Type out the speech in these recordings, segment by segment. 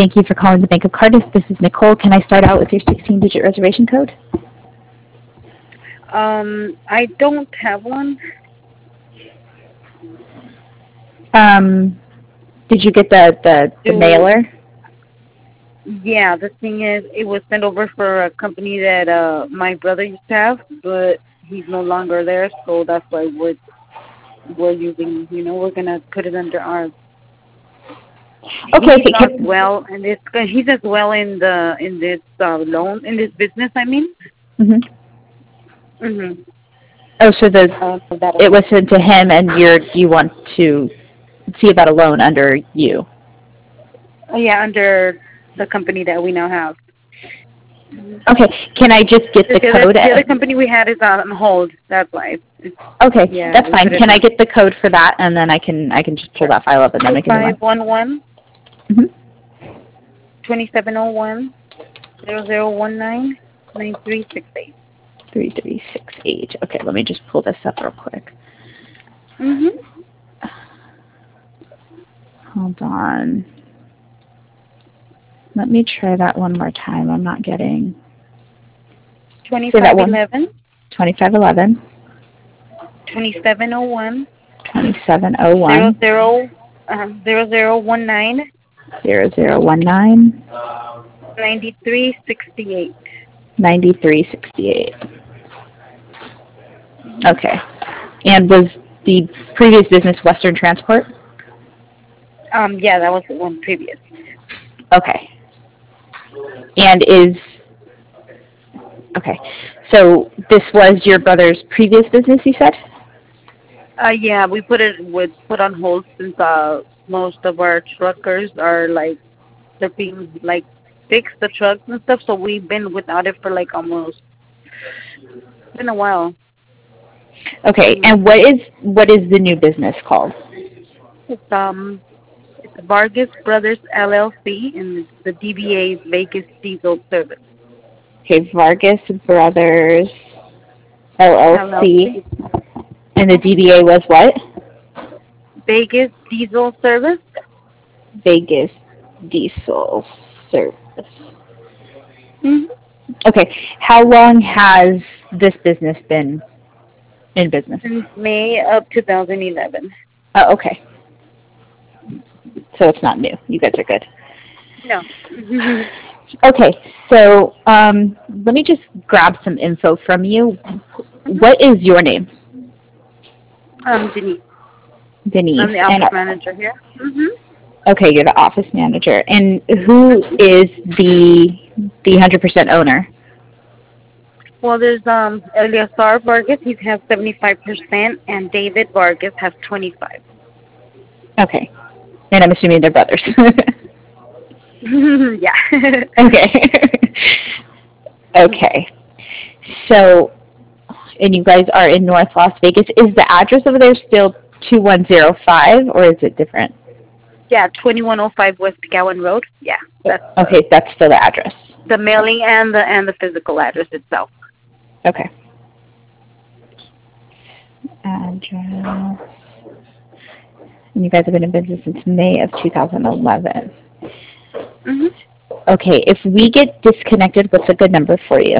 Thank you for calling the Bank of Cardiff. This is Nicole. Can I start out with your 16-digit reservation code? I don't have one. Did you get the Do mailer? Yeah, the thing is, it was sent over for a company that my brother used to have, but he's no longer there, so that's why we're using. We're gonna put it under ours. Okay, He's okay. not well, and he's as well in this loan in this business. I mean. Mm-hmm. Mhm. Oh, so That. it was sent to him, and you want to see about a loan under you. Oh yeah, under the company that we now have. Okay, can I just get the code? The other company we had is on hold. That's why. Okay, Yeah, that's we fine. put it Can I on. get the code for that, and then I can just pull Sure. that file up and then make a new one. 511 Mm-hmm. 2701 0019 9368. 3368. Okay, let me just pull this up real quick. Mhm. Hold on. Let me try that one more time. I'm not getting. Say that one. 2511 2511 2701 2701 0019 0019 9368. 9368. Okay. And was the previous business Western Transport? Yeah, that was the one previous. Okay. And okay. So this was your brother's previous business, you said? Yeah, we put on hold since most of our truckers are they're being fix the trucks and stuff, so we've been without it for almost been a while. Okay. And what is the new business called? It's Vargas Brothers LLC, and the DBA is Vegas Diesel Service Okay, Vargas Brothers LLC. LLC. And the DBA was what? Vegas Diesel Service. Vegas Diesel Service. Mm-hmm. Okay. How long has this business been in business? Since May of 2011. Oh, okay. So it's not new. You guys are good. No. Okay. So let me just grab some info from you. What is your name? Denise. Denise. I'm the office manager here. Okay, you're the office manager. And who is the 100% owner? Well, there's Eleazar Vargas. He has 75%, and David Vargas has 25. Okay. And I'm assuming they're brothers. Yeah. Okay. Okay. So, and you guys are in North Las Vegas. Is the address over there still 2105, or is it different? Yeah, 2105 West Gowan Road. Yeah. Okay, that's still the address. The mailing and the physical address itself. Okay. Address. And you guys have been in business since May of 2011. Mhm. Okay, if we get disconnected, what's a good number for you?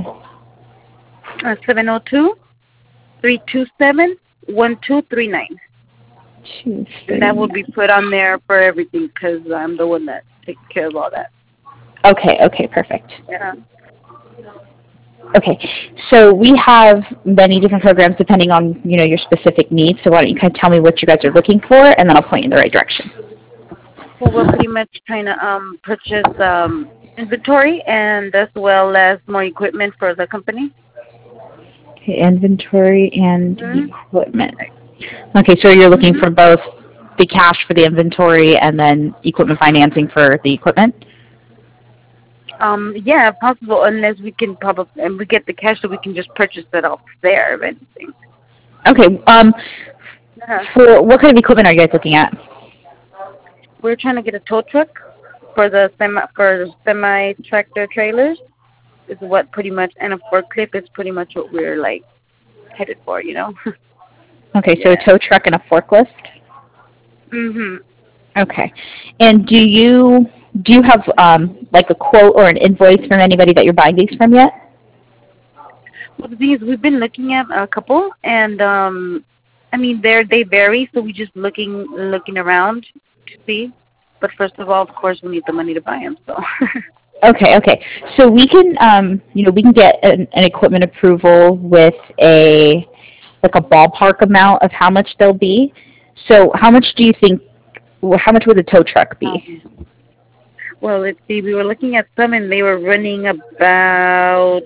702-327-1239. And that will be put on there for everything because I'm the one that takes care of all that. Okay, perfect. Yeah. Okay, so we have many different programs depending on, your specific needs. So why don't you kind of tell me what you guys are looking for, and then I'll point you in the right direction. Well, we're pretty much trying to purchase inventory and as well as more equipment for the company. Okay, inventory and equipment. Okay, so you're looking for both the cash for the inventory and then equipment financing for the equipment? Yeah, if possible, unless we can and we get the cash so we can just purchase it off there, if anything. Okay, for what kind of equipment are you guys looking at? We're trying to get a tow truck for the semi tractor trailers. Is what pretty much, and a forklift is pretty much what we're headed for, Okay, so a tow truck and a forklift? Mhm. Okay. And do you Do you have like a quote or an invoice from anybody that you're buying these from yet? Well, the thing is, we've been looking at a couple, and I mean, they vary, so we're just looking around to see. But first of all, of course, we need the money to buy them. So. Okay, okay. So we can, we can get an equipment approval with like a ballpark amount of how much they'll be. So how much do you think, how much would the tow truck be? Well, let's see. We were looking at some, and they were running about.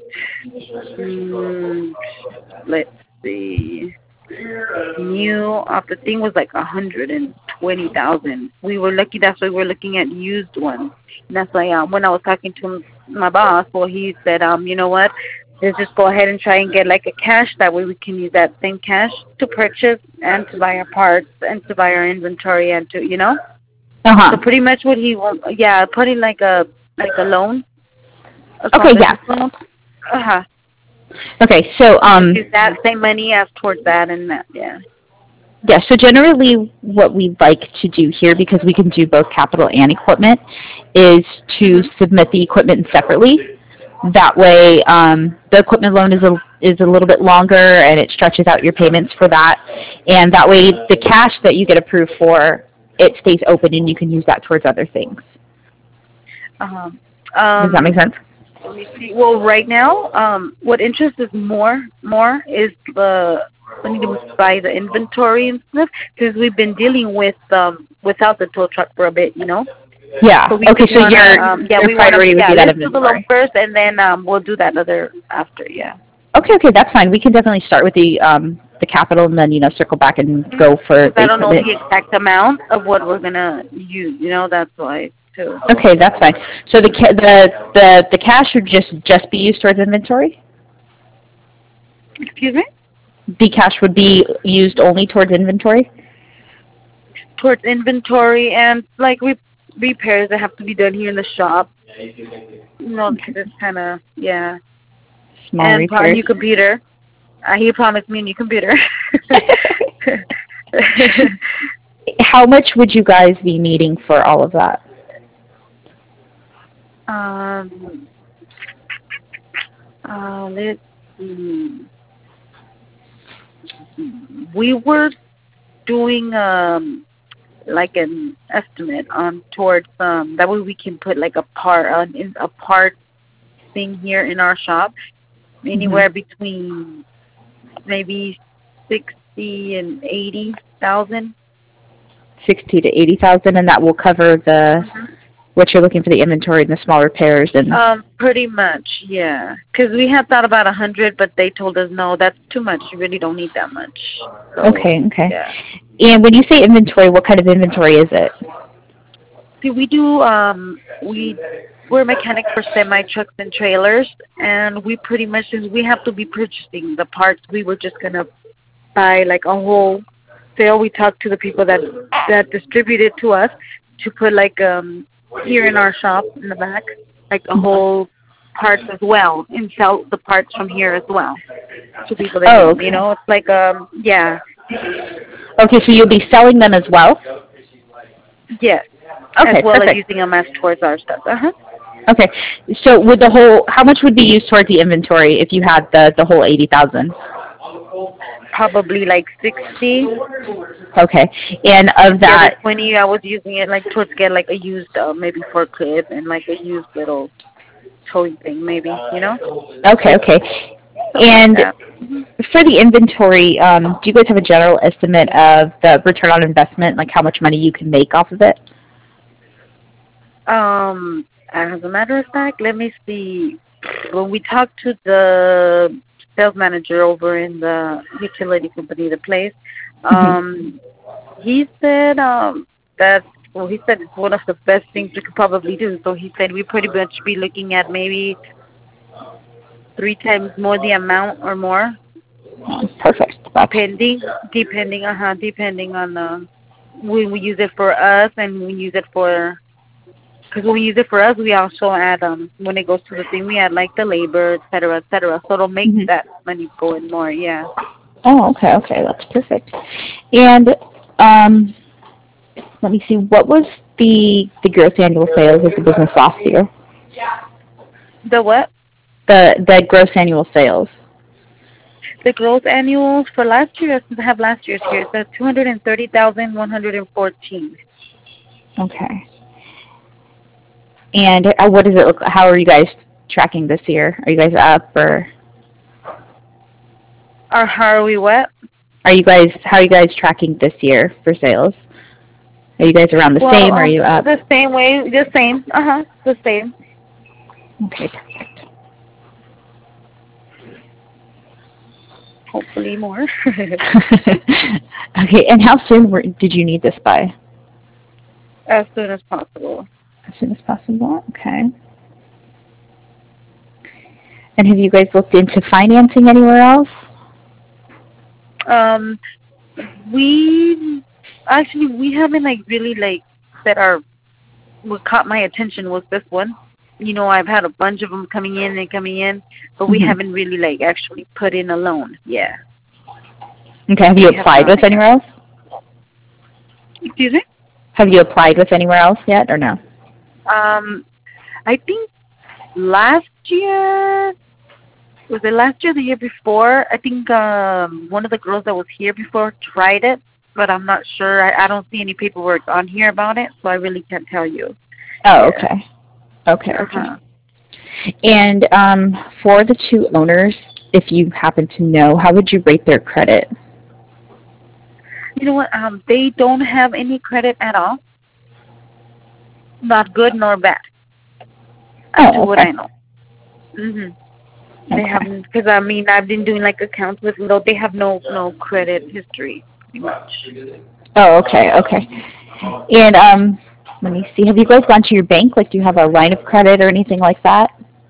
Let's see. New off the thing was like 120,000. We were lucky. That's why we're looking at used ones. And that's why when I was talking to my boss, well, he said, you know what? Let's just go ahead and try and get like a cash. That way we can use that same cash to purchase and to buy our parts and to buy our inventory and to, you know. Uh-huh. So pretty much what he wants, yeah, putting like a loan. Okay, yeah. Uh-huh. Okay, so use that same money as towards that and that, yeah. Yeah, so generally what we like to do here, because we can do both capital and equipment, is to submit the equipment separately. That way, the equipment loan is a little bit longer, and it stretches out your payments for that. And that way, the cash that you get approved for, it stays open, and you can use that towards other things. Uh-huh. Does that make sense? Let me see. Well, right now, what interests us more is we need to buy the inventory and stuff because we've been dealing with without the tow truck for a bit, you know. Yeah. So okay. So your priority would be that let's do the loan first, and then we'll do that other after. Yeah. Okay. Okay, that's fine. We can definitely start with the capital, and then circle back and go for. I don't know the exact amount of what we're gonna use. You know, that's why. Too. Okay, that's fine. So the cash would just be used towards inventory? Excuse me? The cash would be used only towards inventory? Towards inventory and like repairs that have to be done here in the shop. It's kind of, yeah. Small and repairs. A new computer. He promised me a new computer. How much would you guys be needing for all of that? Let's see. We were doing like an estimate on towards that way we can put like a part thing here in our shop, anywhere between maybe 60 and 80,000. 60 to 80,000, and that will cover the what you're looking for, the inventory and the small repairs and. Pretty much, yeah. Because we had thought about 100, but they told us no, that's too much. You really don't need that much. So, okay. Yeah. And when you say inventory, what kind of inventory is it? See, we do. We're mechanics for semi trucks and trailers, and we pretty much since we have to be purchasing the parts, we were just gonna buy like a whole sale. We talked to the people that distribute it to us to put like here in our shop in the back, like a whole parts as well, and sell the parts from here as well to people that okay. you know, it's like yeah. Okay, so you'll be selling them as well? Yes. Okay, as well perfect. as using them as towards our stuff. Okay, so would how much would be used towards the inventory if you had the whole 80,000? Probably like 60. Okay, and of that, 20 I was using it like towards get like a used maybe forklift and like a used little towing thing, maybe, you know. Okay. And for the inventory, do you guys have a general estimate of the return on investment, like how much money you can make off of it? As a matter of fact, let me see. When we talked to the sales manager over in the utility company, the place, he said he said it's one of the best things we could probably do. So he said we pretty much be looking at maybe 3 times more the amount or more. Perfect. Depending on when we use it for us and we use it for. Because when we use it for us, we also add, when it goes to the thing, we add like the labor, et cetera, et cetera. So it'll make that money go in more, yeah. Oh, okay, that's perfect. And let me see, what was the gross annual sales of the business last year? The what? The gross annual sales. The gross annual for last year, I have last year's here. It says 230,114. Okay. And what does it look? How are you guys tracking this year? Are you guys up or? Or how are we what? How are you guys tracking this year for sales? Are you guys around the same or are you up? The same way, the same. The same. Okay, perfect. Hopefully more. Okay, and how soon did you need this by? As soon as possible. As soon as possible, okay. And have you guys looked into financing anywhere else? We haven't really said what caught my attention was this one. You know, I've had a bunch of them coming in, but we haven't really actually put in a loan. Yeah. Okay. Have you applied with anywhere else? Excuse me? Have you applied with anywhere else yet, or no? I think last year. Was it last year or the year before? I think one of the girls that was here before tried it, but I'm not sure. I don't see any paperwork on here about it, so I really can't tell you. Oh, okay. Okay. And for the two owners, if you happen to know, how would you rate their credit? You know what? They don't have any credit at all. Not good nor bad. To what I know. They haven't, because I've been doing accounts with them. They have no credit history, pretty much. Oh, okay. And let me see. Have you guys gone to your bank? Do you have a line of credit or anything like that?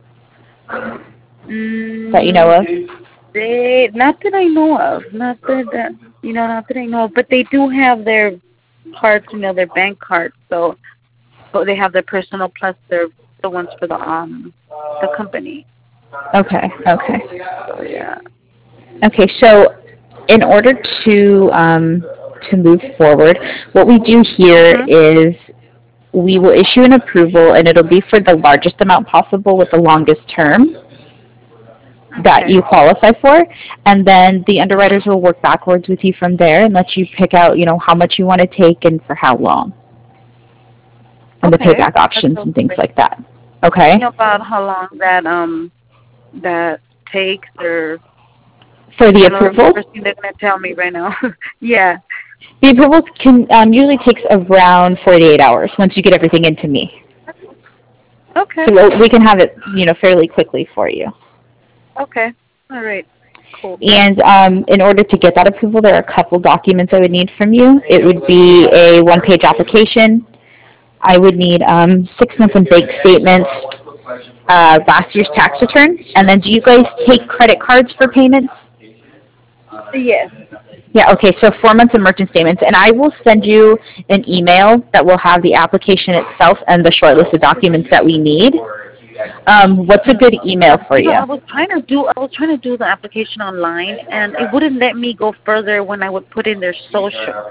That you know of? Not that I know of. Not that I know of. But they do have their cards, their bank cards. So they have their personal plus the ones for the company. Okay. Yeah. Okay, so in order to move forward, what we do here is we will issue an approval, and it'll be for the largest amount possible with the longest term that you qualify for, and then the underwriters will work backwards with you from there and let you pick out, how much you want to take and for how long, and the payback options and things like that. Okay. You know about how long that takes, or for the approval? First thing they're going to tell me right now. Yeah. The approval can usually takes around 48 hours once you get everything into me. Okay. So we can have it, fairly quickly for you. Okay. All right. Cool. And in order to get that approval, there are a couple documents I would need from you. It would be a one-page application. I would need 6 months of bank statements, last year's tax return, and then do you guys take credit cards for payments? Yes. Yeah, okay, so 4 months of merchant statements, and I will send you an email that will have the application itself and the short list of documents that we need. What's a good email for you? I was trying to do the application online, and it wouldn't let me go further when I would put in their social.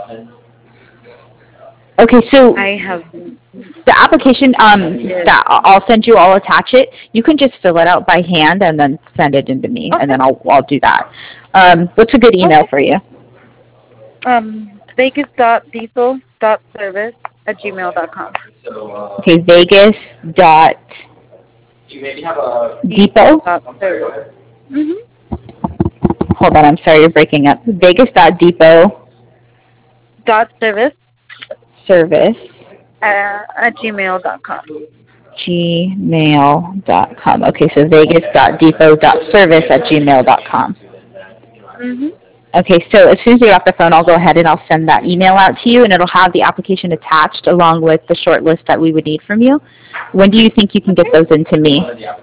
Okay, so I have the application that I'll send you. I'll attach it. You can just fill it out by hand and then send it into me, and then I'll do that. What's a good email for you? Vegas.diesel.service@gmail.com. Okay, Vegas.depot. Hold on, I'm sorry, you're breaking up. Vegas.depot. Service at gmail.com. Gmail.com. Okay, so vegas.depot.service@gmail.com. Okay, so as soon as you're off the phone, I'll go ahead and I'll send that email out to you, and it'll have the application attached along with the short list that we would need from you. When do you think you can get those into me?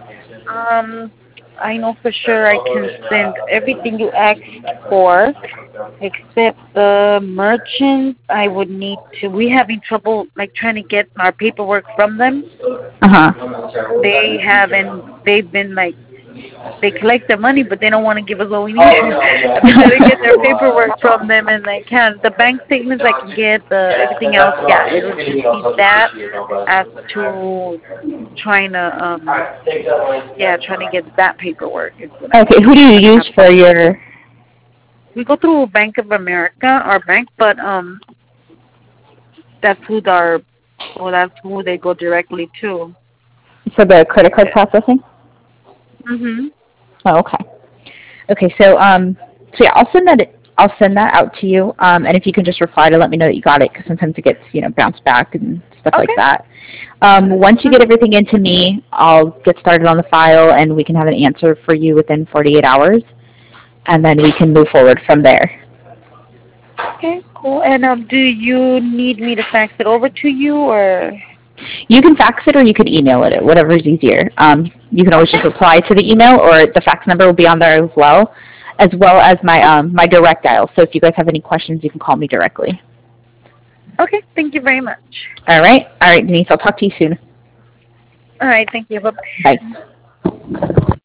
I know for sure I can send everything you asked for, except the merchants. I would need to. We having trouble trying to get our paperwork from them. They haven't. They've been they collect the money, but they don't want to give us what we need. And we gotta get their paperwork from them, and they can't. The bank statements I can get, the everything else, yeah, it would just be that as to trying to trying to get that paperwork. Is what Okay, who do you use for your we go through Bank of America, our bank, but that's who that's who they go directly to. for the credit card processing? Mhm. Oh, okay. Okay, so so yeah, I'll send that out to you. And if you can just reply to let me know that you got it, because sometimes it gets bounced back and stuff like Okay. that. Once you get everything into me, I'll get started on the file, and we can have an answer for you within 48 hours, and then we can move forward from there. Okay, cool. And do you need me to fax it over to you, or? You can fax it or you can email it, whatever is easier. You can always just reply to the email, or the fax number will be on there as well as my direct dial. So if you guys have any questions, you can call me directly. Okay, thank you very much. All right, Denise. I'll talk to you soon. All right, thank you. Bye-bye. Bye.